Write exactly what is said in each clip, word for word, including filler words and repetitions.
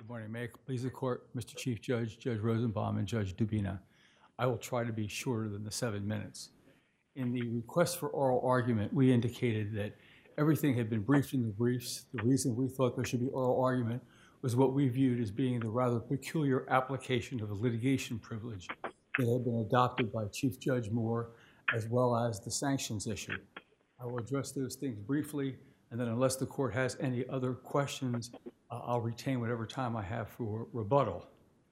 Good morning. May it please the court, Mister Chief Judge, Judge Rosenbaum, and Judge Dubina. I will try to be shorter than the seven minutes. In the request for oral argument, we indicated that everything had been briefed in the briefs. The reason we thought there should be oral argument was what we viewed as being the rather peculiar application of the litigation privilege that had been adopted by Chief Judge Moore, as well as the sanctions issue. I will address those things briefly, and then unless the court has any other questions, uh, I'll retain whatever time I have for rebuttal.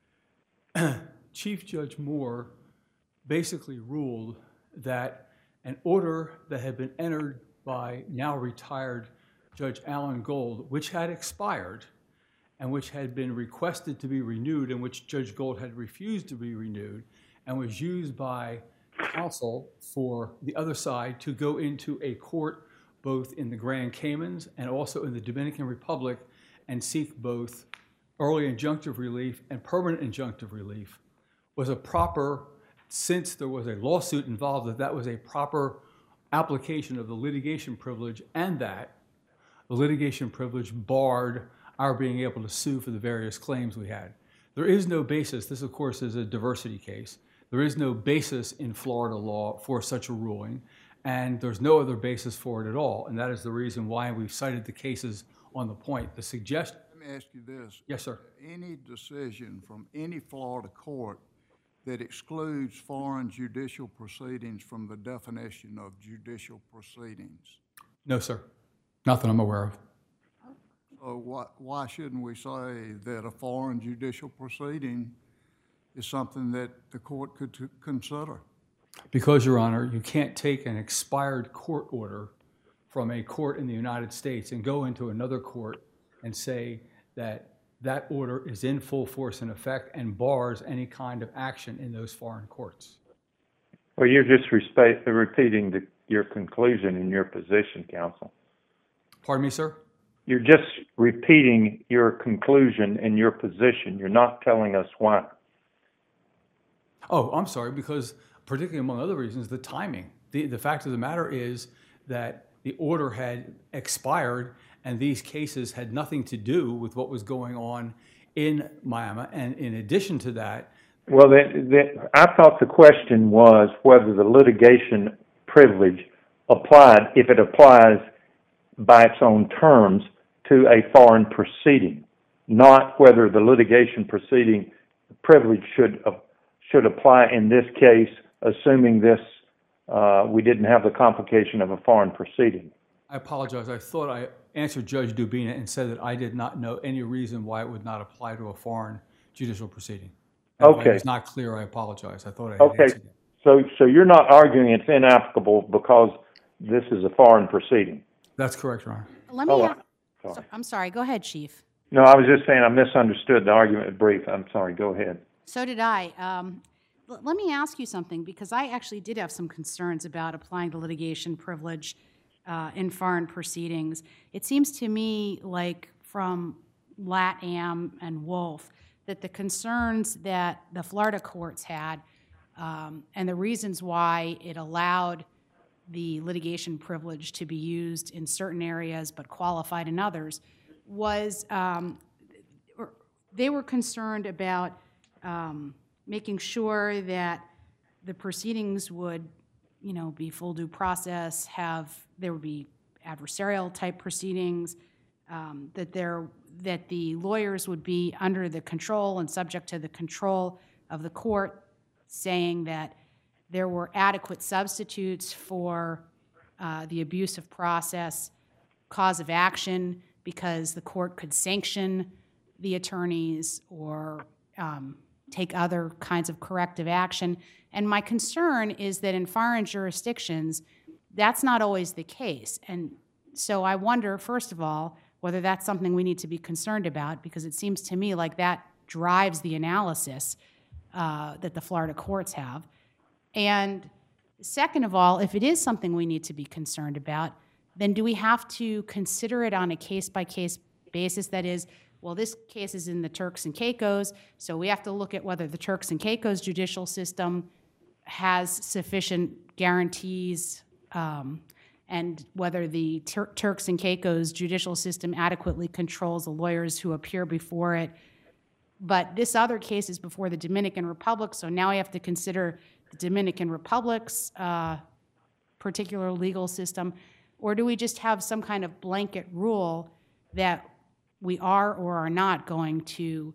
Chief Judge Moore basically ruled that an order that had been entered by now retired Judge Alan Gold, which had expired and which had been requested to be renewed, and which Judge Gold had refused to be renewed, and was used by counsel for the other side to go into a court both in the Grand Caymans and also in the Dominican Republic and seek both early injunctive relief and permanent injunctive relief, was a proper, since there was a lawsuit involved, that that was a proper application of the litigation privilege, and that the litigation privilege barred our being able to sue for the various claims we had. There is no basis, this of course is a diversity case, there is no basis in Florida law for such a ruling, and there's no other basis for it at all, and that is the reason why we've cited the cases on the point. The suggestion... Let me ask you this. Yes, sir. Any decision from any Florida court that excludes foreign judicial proceedings from the definition of judicial proceedings? No, sir. Not that I'm aware of. So why, why shouldn't we say that a foreign judicial proceeding is something that the court could t- consider? Because, Your Honor, you can't take an expired court order from a court in the United States and go into another court and say that that order is in full force and effect and bars any kind of action in those foreign courts. Well, you're just respe- repeating the, your conclusion in your position, counsel. Pardon me, sir? You're just repeating your conclusion in your position. You're not telling us why. Oh, I'm sorry, because particularly among other reasons, the timing. The, the fact of the matter is that the order had expired and these cases had nothing to do with what was going on in Miami. And in addition to that... Well, the, the, I thought the question was whether the litigation privilege applied, if it applies by its own terms, to a foreign proceeding, not whether the litigation proceeding privilege should uh, should apply in this case, assuming this uh, we didn't have the complication of a foreign proceeding. I apologize. I thought I answered Judge Dubina and said that I did not know any reason why it would not apply to a foreign judicial proceeding. And Okay. If it was not clear, I apologize. I thought I had Okay. answered it. So, so you're not arguing it's inapplicable because this is a foreign proceeding? That's correct, Your Honor. Let me. Oh, ask, sorry. so- I'm sorry. Go ahead, Chief. No, I was just saying I misunderstood the argument brief. I'm sorry. Go ahead. So did I. Um, l- let me ask you something, because I actually did have some concerns about applying the litigation privilege uh, in foreign proceedings. It seems to me like from LatAm and Wolf that the concerns that the Florida courts had um, and the reasons why it allowed the litigation privilege to be used in certain areas but qualified in others was um, they were concerned about um, making sure that the proceedings would, you know, be full due process, have, there would be adversarial type proceedings, um, that there, that the lawyers would be under the control and subject to the control of the court, saying that there were adequate substitutes for uh, the abusive process cause of action because the court could sanction the attorneys or um, take other kinds of corrective action. And my concern is that in foreign jurisdictions, that's not always the case. And so I wonder, first of all, whether that's something we need to be concerned about, because it seems to me like that drives the analysis uh, that the Florida courts have. And second of all, if it is something we need to be concerned about, then do we have to consider it on a case-by-case basis? That is, well, this case is in the Turks and Caicos, so we have to look at whether the Turks and Caicos judicial system has sufficient guarantees um, and whether the Tur- Turks and Caicos judicial system adequately controls the lawyers who appear before it but this other case is before the Dominican Republic, so now I have to consider the Dominican Republic's uh, particular legal system, or do we just have some kind of blanket rule that we are or are not going to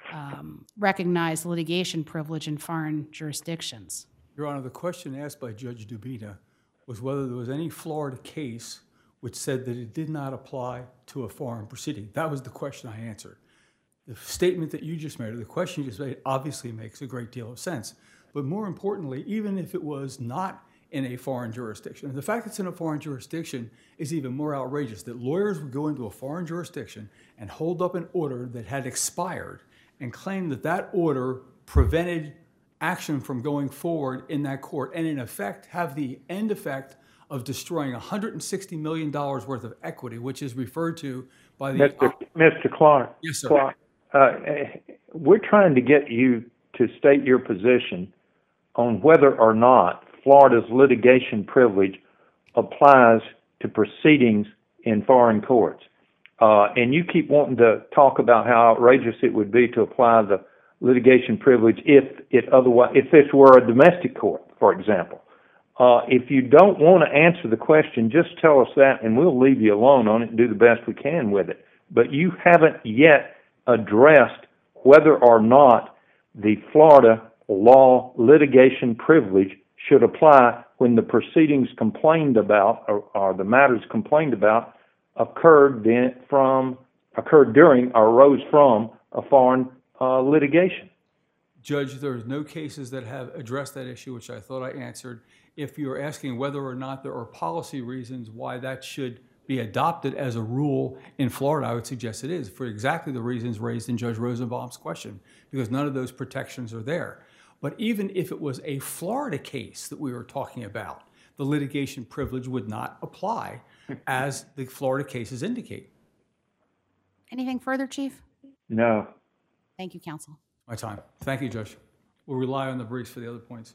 um, recognize litigation privilege in foreign jurisdictions? Your Honor, the question asked by Judge Dubina was whether there was any Florida case which said that it did not apply to a foreign proceeding. That was the question I answered. The statement that you just made, or the question you just made, obviously makes a great deal of sense. But more importantly, even if it was not in a foreign jurisdiction, the fact it's in a foreign jurisdiction is even more outrageous, that lawyers would go into a foreign jurisdiction and hold up an order that had expired and claim that that order prevented action from going forward in that court, and in effect have the end effect of destroying one hundred sixty million dollars worth of equity, which is referred to by the... Mister Mister Clark. Yes, sir. Clark, uh, we're trying to get you to state your position on whether or not Florida's litigation privilege applies to proceedings in foreign courts. Uh, and you keep wanting to talk about how outrageous it would be to apply the litigation privilege if it otherwise, if this were a domestic court, for example. Uh, if you don't want to answer the question, just tell us that and we'll leave you alone on it and do the best we can with it. But you haven't yet addressed whether or not the Florida law litigation privilege should apply when the proceedings complained about, or, or the matters complained about, occurred then from, occurred during or arose from a foreign uh, litigation. Judge, there's no cases that have addressed that issue, which I thought I answered. If you're asking whether or not there are policy reasons why that should be adopted as a rule in Florida, I would suggest it is, for exactly the reasons raised in Judge Rosenbaum's question, because none of those protections are there. But even if it was a Florida case that we were talking about, the litigation privilege would not apply, as the Florida cases indicate. Anything further, Chief? No. Thank you, counsel. My time. Thank you, Judge. We'll rely on the briefs for the other points.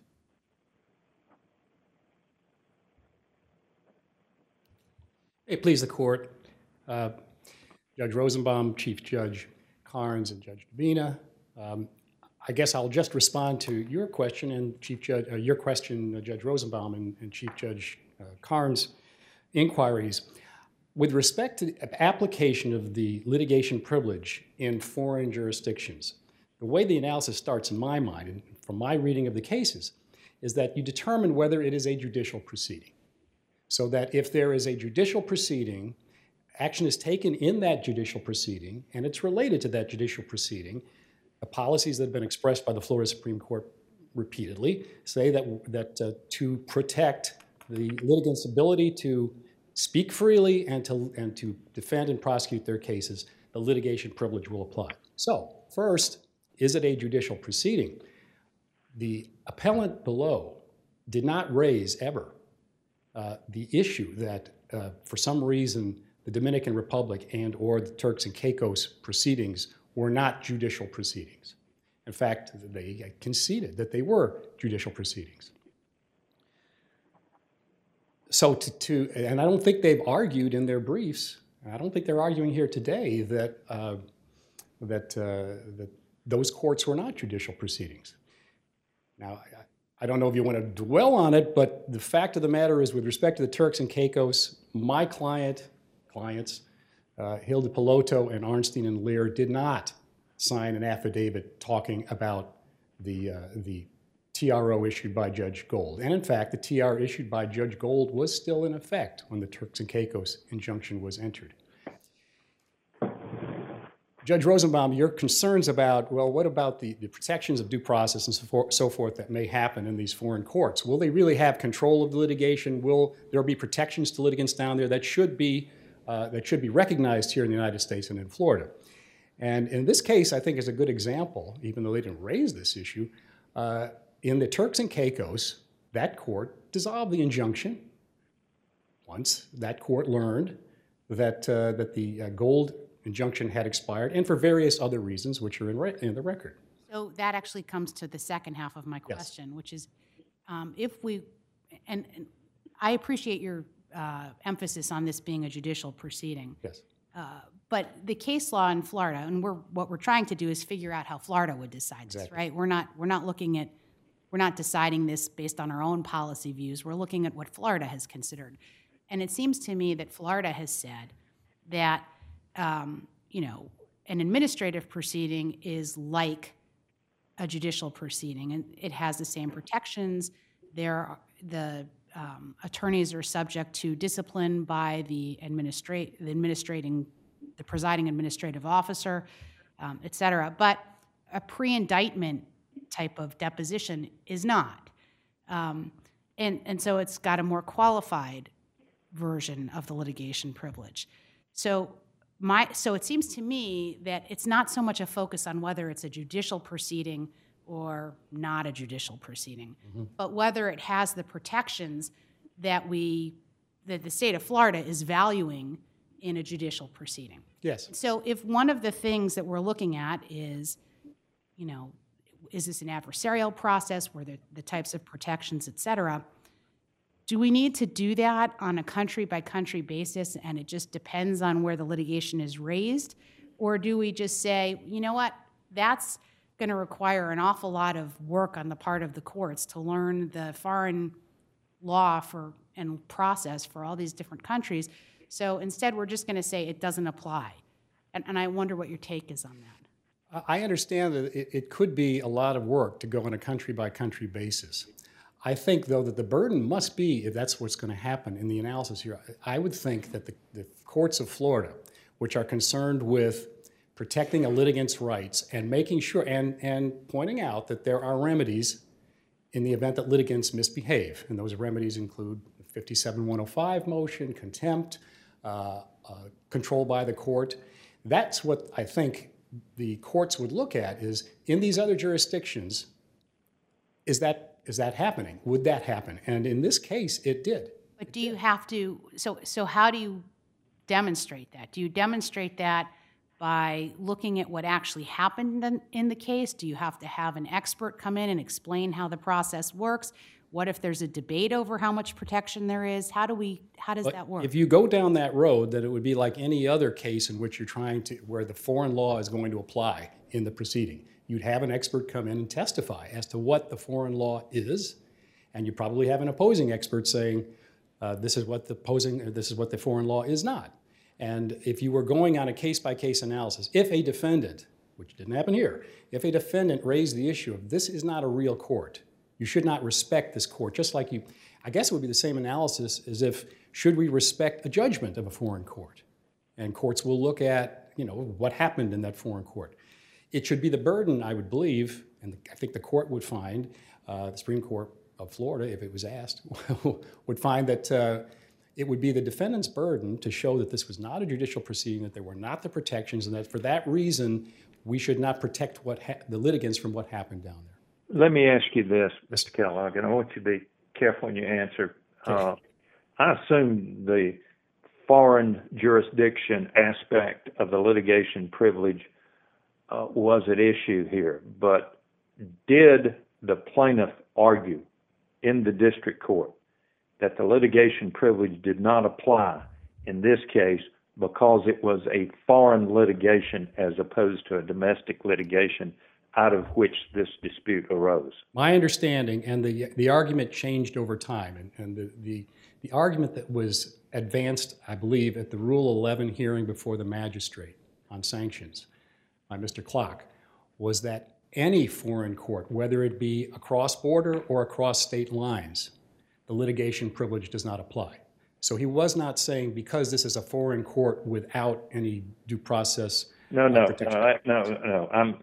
Hey, please the court. Uh, Judge Rosenbaum, Chief Judge Carnes, and Judge Dubina. Um, I guess I'll just respond to your question and Chief Judge, uh, your question, uh, Judge Rosenbaum and, and Chief Judge uh, Carnes' inquiries. With respect to the application of the litigation privilege in foreign jurisdictions, the way the analysis starts in my mind, and from my reading of the cases, is that you determine whether it is a judicial proceeding. So that if there is a judicial proceeding, action is taken in that judicial proceeding, and it's related to that judicial proceeding. The policies that have been expressed by the Florida Supreme Court repeatedly say that, that uh, to protect the litigant's ability to speak freely and to, and to defend and prosecute their cases, the litigation privilege will apply. So, first, is it a judicial proceeding? The appellant below did not raise ever uh, the issue that, uh, for some reason, the Dominican Republic and or the Turks and Caicos proceedings were not judicial proceedings. In fact, they conceded that they were judicial proceedings. So to, to and I don't think they've argued in their briefs, I don't think they're arguing here today that, uh, that, uh, that those courts were not judicial proceedings. Now, I, I don't know if you want to dwell on it, but the fact of the matter is, with respect to the Turks and Caicos, my client, clients, uh, Hilda Piloto and Arnstein and Lear did not sign an affidavit talking about the, uh, the T R O issued by Judge Gold. And in fact, the T R issued by Judge Gold was still in effect when the Turks and Caicos injunction was entered. Judge Rosenbaum, your concerns about, well, what about the, the protections of due process and so forth, so forth that may happen in these foreign courts? Will they really have control of the litigation? Will there be protections to litigants down there that should be, uh, that should be recognized here in the United States and in Florida? And in this case, I think is a good example, even though they didn't raise this issue. Uh, in the Turks and Caicos, that court dissolved the injunction once that court learned that, uh, that the uh, Gold injunction had expired, and for various other reasons which are in, re in the record. So that actually comes to the second half of my question, yes. Which is, um, if we, and, and I appreciate your uh, emphasis on this being a judicial proceeding. Yes. Uh, but the case law in Florida, and we're, what we're trying to do is figure out how Florida would decide this, Exactly. right? We're not, we're not looking at, we're not deciding this based on our own policy views. We're looking at what Florida has considered. And it seems to me that Florida has said that, um, you know, an administrative proceeding is like a judicial proceeding, and it has the same protections. There, are, the um, attorneys are subject to discipline by the administrate, the administrating, the presiding administrative officer, um, et cetera. But a pre-indictment type of deposition is not, um, and and so it's got a more qualified version of the litigation privilege. So. My, so it seems to me that it's not so much a focus on whether it's a judicial proceeding or not a judicial proceeding, mm-hmm. but whether it has the protections that we, that the state of Florida is valuing in a judicial proceeding. Yes. So if one of the things that we're looking at is, you know, is this an adversarial process where the, the types of protections, et cetera, do we need to do that on a country-by-country basis, and it just depends on where the litigation is raised? Or do we just say, you know what, that's going to require an awful lot of work on the part of the courts to learn the foreign law for and process for all these different countries. So instead, we're just going to say it doesn't apply. And, and I wonder what your take is on that. I understand that it, it could be a lot of work to go on a country-by-country basis. I think, though, that the burden must be, if that's what's going to happen in the analysis here, I would think that the, the courts of Florida, which are concerned with protecting a litigant's rights and making sure, and, and pointing out that there are remedies in the event that litigants misbehave, and those remedies include the fifty-seven one oh five motion, contempt, uh, uh, control by the court. That's what I think the courts would look at is, in these other jurisdictions, is that Is that happening? Would that happen? And in this case, it did. But do you have to, so, so how do you demonstrate that? Do you demonstrate that by looking at what actually happened in, in the case? Do you have to have an expert come in and explain how the process works? What if there's a debate over how much protection there is? How do we, how does But that work? if you go down that road, that it would be like any other case in which you're trying to, where the foreign law is going to apply in the proceeding. You'd have an expert come in and testify as to what the foreign law is, and you probably have an opposing expert saying, uh, this is what the opposing, or this is what the foreign law is not. And if you were going on a case-by-case analysis, if a defendant, which didn't happen here, if a defendant raised the issue of this is not a real court, you should not respect this court, just like you, I guess it would be the same analysis as if, should we respect a judgment of a foreign court? And courts will look at, you know, what happened in that foreign court. It should be the burden, I would believe, and I think the court would find, uh, the Supreme Court of Florida, if it was asked, would find that uh, it would be the defendant's burden to show that this was not a judicial proceeding, that there were not the protections, and that for that reason, we should not protect what ha- the litigants from what happened down there. Let me ask you this, Mister Kellogg, and I want you to be careful when you answer. Uh, I assume the foreign jurisdiction aspect of the litigation privilege Uh, was at issue here, but did the plaintiff argue in the district court that the litigation privilege did not apply in this case because it was a foreign litigation as opposed to a domestic litigation out of which this dispute arose? My understanding, and the the argument changed over time, and, and the, the, the argument that was advanced, I believe, at the Rule eleven hearing before the magistrate on sanctions by Mister Clark, was that any foreign court, whether it be across border or across state lines, the litigation privilege does not apply. So he was not saying because this is a foreign court without any due process. No, no, no, no, no. I'm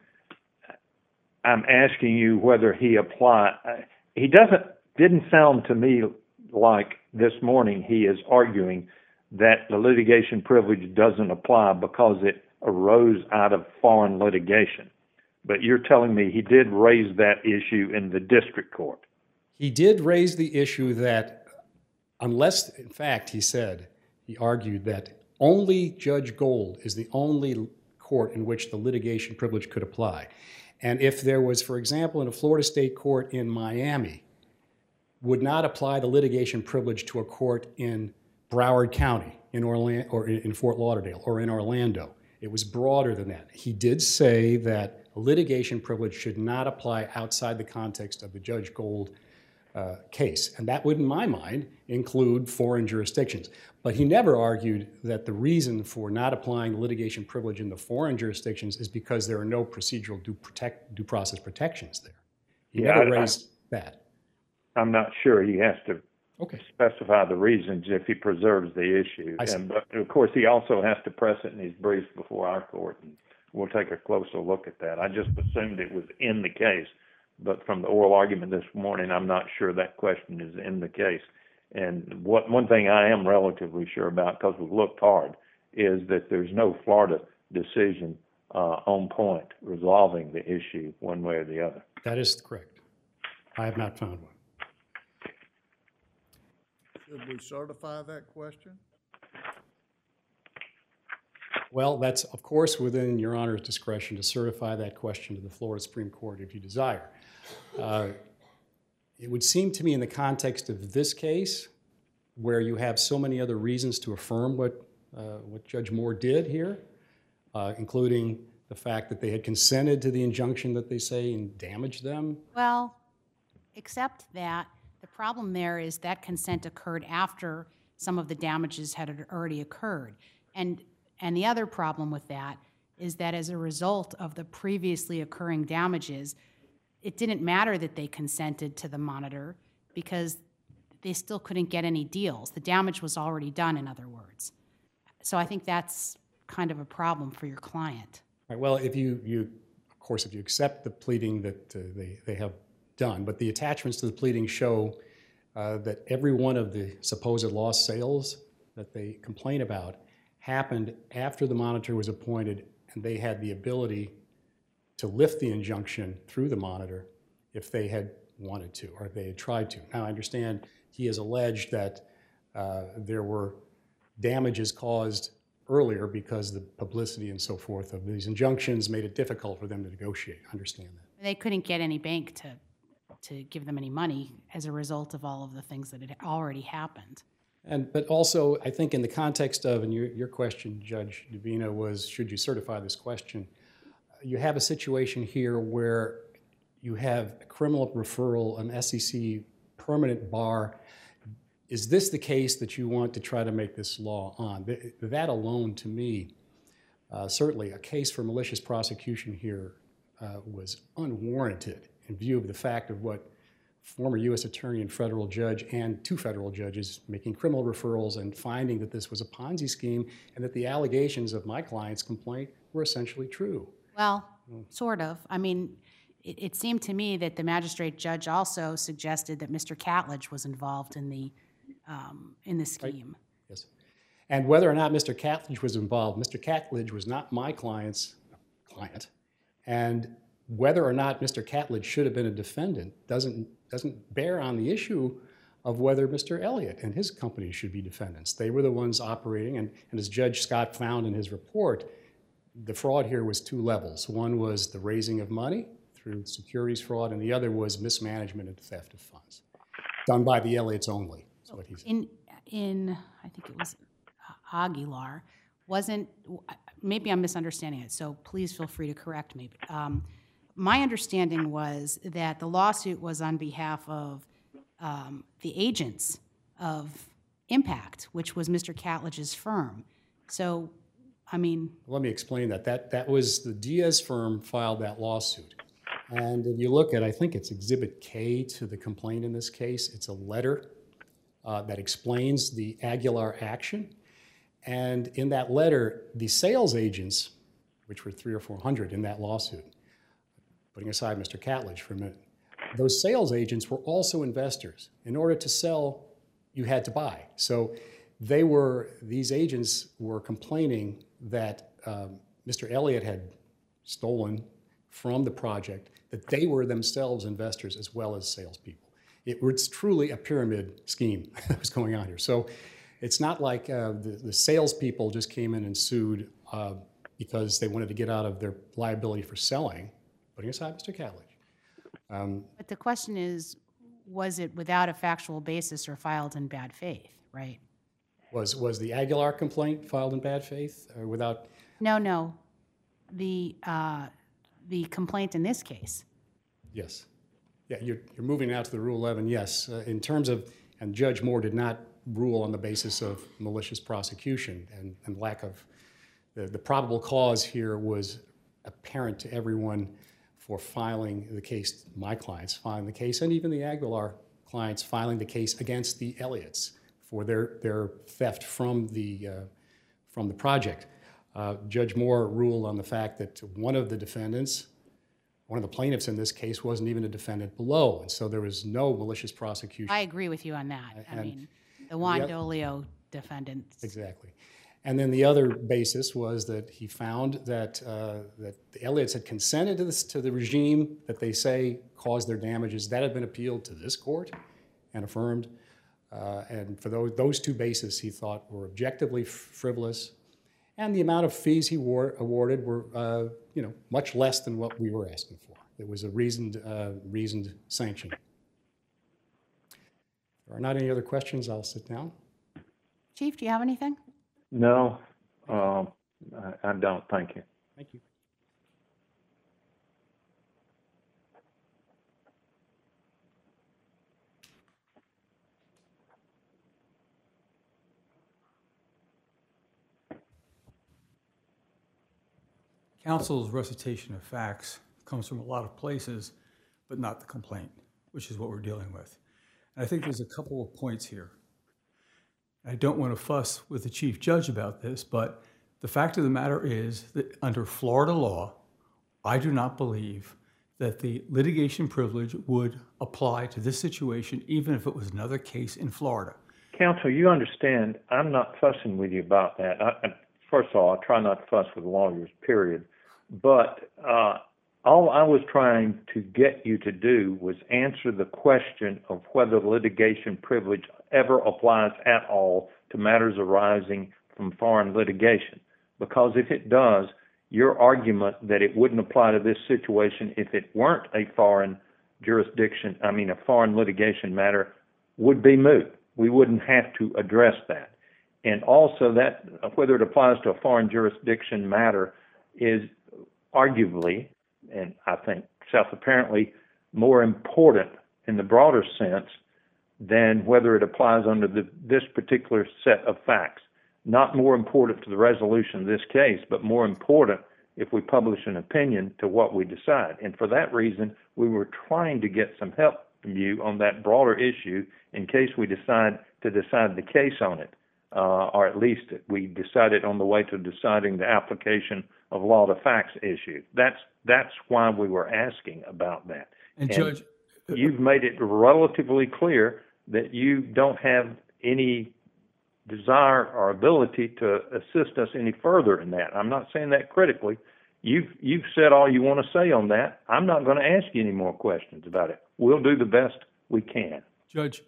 I'm asking you whether he applied. He doesn't. Didn't sound to me like this morning he is arguing that the litigation privilege doesn't apply because it arose out of foreign litigation. But you're telling me he did raise that issue in the district court. He did raise the issue that unless, in fact, he said, he argued that only Judge Gold is the only court in which the litigation privilege could apply. And if there was, for example, in a Florida state court in Miami, would not apply the litigation privilege to a court in Broward County in Orlando, or in Fort Lauderdale, or in Orlando. It was broader than that. He did say that a litigation privilege should not apply outside the context of the Judge Gold uh, case. And that would, in my mind, include foreign jurisdictions. But he never argued that the reason for not applying litigation privilege in the foreign jurisdictions is because there are no procedural due, protect, due process protections there. He Yeah, never I- raised that. I'm not sure he has to Okay. specify the reasons if he preserves the issue. I see. And, but of course, he also has to press it in his briefs before our court, and we'll take a closer look at that. I just assumed it was in the case, but from the oral argument this morning, I'm not sure that question is in the case. And what one thing I am relatively sure about, because we've looked hard, is that there's no Florida decision uh, on point resolving the issue one way or the other. That is correct. I have not found one. Should we certify that question? Well, that's, of course, within Your Honor's discretion to certify that question to the Florida Supreme Court if you desire. Uh, it would seem to me in the context of this case, where you have so many other reasons to affirm what, uh, what Judge Moore did here, uh, including the fact that they had consented to the injunction that they say and damaged them. Well, except that the problem there is that consent occurred after some of the damages had already occurred. And, and the other problem with that is that as a result of the previously occurring damages, it didn't matter that they consented to the monitor because they still couldn't get any deals. The damage was already done, in other words. So I think that's kind of a problem for your client. Right, well, if you, you, of course, if you accept the pleading that uh, they, they have done, but the attachments to the pleading show uh, that every one of the supposed lost sales that they complain about happened after the monitor was appointed, and they had the ability to lift the injunction through the monitor if they had wanted to, or if they had tried to. Now, I understand he has alleged that uh, there were damages caused earlier because the publicity and so forth of these injunctions made it difficult for them to negotiate. I understand that. They couldn't get any bank to, to give them any money as a result of all of the things that had already happened. And, but also, I think in the context of, and your, your question, Judge Davina, was should you certify this question? You have a situation here where you have a criminal referral, an S E C permanent bar. Is this the case that you want to try to make this law on? That alone, to me, uh, certainly a case for malicious prosecution here uh, was unwarranted in view of the fact of what former U S attorney and federal judge and two federal judges making criminal referrals and finding that this was a Ponzi scheme and that the allegations of my client's complaint were essentially true. Well, sort of. I mean, it, it seemed to me that the magistrate judge also suggested that Mister Catledge was involved in the um, in the scheme. Right. Yes. And whether or not Mister Catledge was involved, Mister Catledge was not my client's client, and whether or not Mister Catledge should have been a defendant doesn't doesn't bear on the issue of whether Mister Elliott and his company should be defendants. They were the ones operating, and, and as Judge Scott found in his report, the fraud here was two levels. One was the raising of money through securities fraud, and the other was mismanagement and theft of funds, done by the Elliotts only, is what he said. In, in I think it was Aguilar, wasn't, maybe I'm misunderstanding it, so please feel free to correct me. Um, my understanding was that the lawsuit was on behalf of um, the agents of Impact, which was Mister Catledge's firm. So, I mean... Let me explain that. That, that was the Diaz firm filed that lawsuit. And if you look at, I think it's Exhibit K to the complaint in this case, it's a letter uh, that explains the Aguilar action. And in that letter, the sales agents, which were three or four hundred in that lawsuit, putting aside Mister Catledge for a minute, those sales agents were also investors. In order to sell, you had to buy. So they were, these agents were complaining that um, Mister Elliott had stolen from the project, that they were themselves investors as well as salespeople. It was truly a pyramid scheme that was going on here. So it's not like uh, the, the salespeople just came in and sued uh, because they wanted to get out of their liability for selling, putting aside Mister Catledge. Um, But the question is, was it without a factual basis or filed in bad faith, right? was, was the Aguilar complaint filed in bad faith or without, No, no. The, uh, the complaint in this case. Yes. Yeah, you're, you're moving now to the Rule eleven, yes. Uh, in terms of, and Judge Moore did not rule on the basis of malicious prosecution and, and lack of, the, the probable cause here was apparent to everyone for filing the case, my clients filing the case, and even the Aguilar clients filing the case against the Elliots for their, their theft from the, uh, from the project. Uh, Judge Moore ruled on the fact that one of the defendants, one of the plaintiffs in this case, wasn't even a defendant below, and so there was no malicious prosecution. I agree with you on that. I And mean, the Juan the- Dolio defendants. Exactly. And then the other basis was that he found that, uh, that the Elliots had consented to, this, to the regime that they say caused their damages. That had been appealed to this court and affirmed. Uh, and for those, those two bases he thought were objectively frivolous. And the amount of fees he war, awarded were, uh, you know, much less than what we were asking for. It was a reasoned, uh, reasoned sanction. If there are not any other questions, I'll sit down. Chief, do you have anything? No, um, I, I don't. Thank you. Thank you. Counsel's recitation of facts comes from a lot of places, but not the complaint, which is what we're dealing with. And I think there's a couple of points here. I don't want to fuss with the chief judge about this, but the fact of the matter is that under Florida law, I do not believe that the litigation privilege would apply to this situation, even if it was another case in Florida. Counsel, you understand, I'm not fussing with you about that. I, I, first of all, I try not to fuss with lawyers, period. But uh, all I was trying to get you to do was answer the question of whether litigation privilege ever applies at all to matters arising from foreign litigation. Because if it does, your argument that it wouldn't apply to this situation if it weren't a foreign jurisdiction, I mean a foreign litigation matter, would be moot. We wouldn't have to address that. And also that whether it applies to a foreign jurisdiction matter is arguably, and I think self-apparently, more important in the broader sense than whether it applies under the, this particular set of facts. Not more important to the resolution of this case, but more important if we publish an opinion to what we decide. And for that reason, we were trying to get some help from you on that broader issue in case we decide to decide the case on it, uh, or at least we decided on the way to deciding the application of law to facts issue. That's that's why we were asking about that. And, And Judge, you've made it relatively clear that you don't have any desire or ability to assist us any further in that. I'm not saying that critically. You've you've said all you want to say on that. I'm not going to ask you any more questions about it. We'll do the best we can. Judge,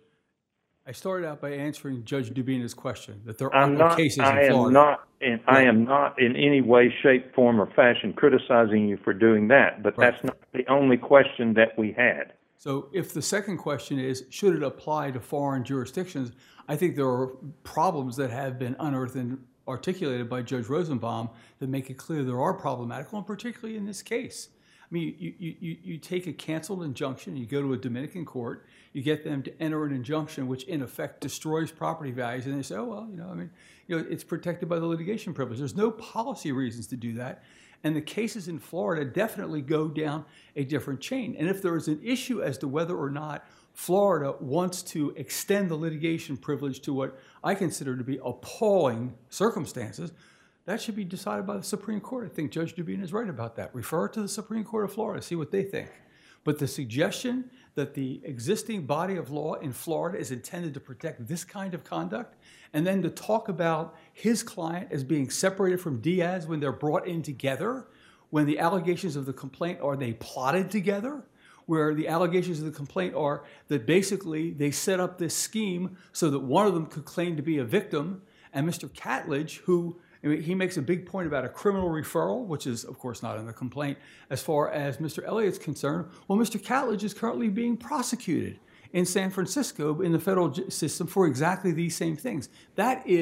I started out by answering Judge Dubina's question that there are I'm no not. cases I in am Florida. not. In, I am not in any way, shape, form, or fashion criticizing you for doing that. But Right. that's not the only question that we had. So if the second question is, should it apply to foreign jurisdictions, I think there are problems that have been unearthed and articulated by Judge Rosenbaum that make it clear there are problematical, and particularly in this case. I mean, you, you, you, you take a canceled injunction, you go to a Dominican court, you get them to enter an injunction which in effect destroys property values, and they say, oh, well, you know, I mean, you know, it's protected by the litigation privilege. There's no policy reasons to do that. And the cases in Florida definitely go down a different chain. And if there is an issue as to whether or not Florida wants to extend the litigation privilege to what I consider to be appalling circumstances, that should be decided by the Supreme Court. I think Judge Dubina is right about that. Refer it to the Supreme Court of Florida, see what they think. But the suggestion that the existing body of law in Florida is intended to protect this kind of conduct, and then to talk about his client as being separated from Diaz when they're brought in together, when the allegations of the complaint are they plotted together, where the allegations of the complaint are that basically they set up this scheme so that one of them could claim to be a victim, and Mister Catledge, who I mean, he makes a big point about a criminal referral, which is, of course, not in the complaint. As far as Mister Elliott's concerned, well, Mister Catledge is currently being prosecuted in San Francisco in the federal system for exactly these same things. That is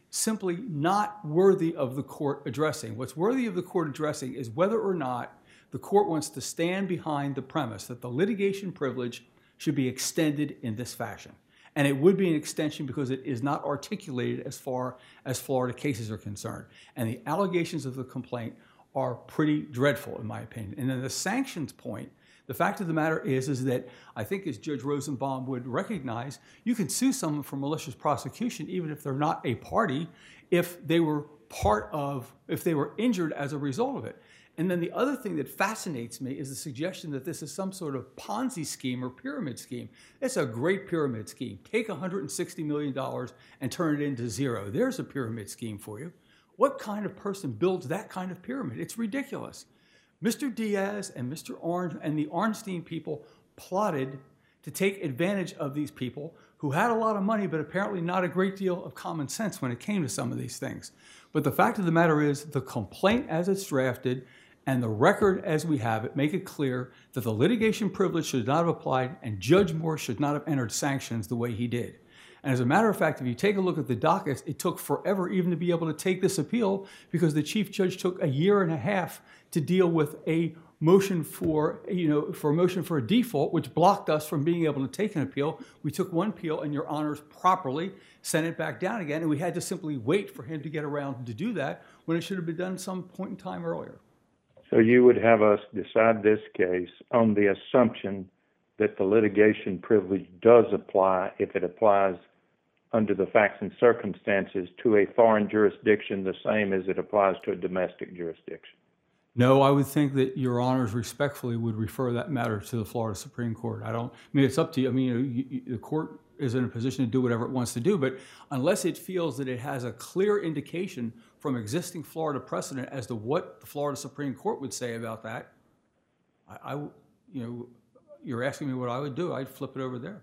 simply not worthy of the court addressing. What's worthy of the court addressing is whether or not the court wants to stand behind the premise that the litigation privilege should be extended in this fashion. And it would be an extension because it is not articulated as far as Florida cases are concerned. And the allegations of the complaint are pretty dreadful, in my opinion. And then the sanctions point, the fact of the matter is, is that I think as Judge Rosenbaum would recognize, you can sue someone for malicious prosecution even if they're not a party, if they were part of, if they were injured as a result of it. And then the other thing that fascinates me is the suggestion that this is some sort of Ponzi scheme or pyramid scheme. It's a great pyramid scheme. Take one hundred sixty million dollars and turn it into zero. There's a pyramid scheme for you. What kind of person builds that kind of pyramid? It's ridiculous. Mister Diaz and Mister Orange and the Ornstein people plotted to take advantage of these people who had a lot of money, but apparently not a great deal of common sense when it came to some of these things. But the fact of the matter is, the complaint as it's drafted and the record as we have it make it clear that the litigation privilege should not have applied and Judge Moore should not have entered sanctions the way he did. And as a matter of fact, if you take a look at the dockets, it took forever even to be able to take this appeal because the chief judge took a year and a half to deal with a motion for, you know, for a motion for a default, which blocked us from being able to take an appeal. We took one appeal and your honors properly sent it back down again, and we had to simply wait for him to get around to do that when it should have been done some point in time earlier. So you would have us decide this case on the assumption that the litigation privilege does apply if it applies under the facts and circumstances to a foreign jurisdiction the same as it applies to a domestic jurisdiction? No, I would think that your honors respectfully would refer that matter to the Florida Supreme Court. I don't, I mean, it's up to you. I mean, you, you, the court is in a position to do whatever it wants to do, but unless it feels that it has a clear indication from existing Florida precedent as to what the Florida Supreme Court would say about that, I, I you know, you're asking me what I would do, I'd flip it over there.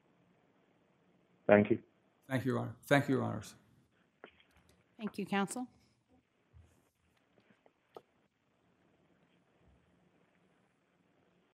Thank you. Thank you, Your Honor. Thank you, Your Honors. Thank you, counsel.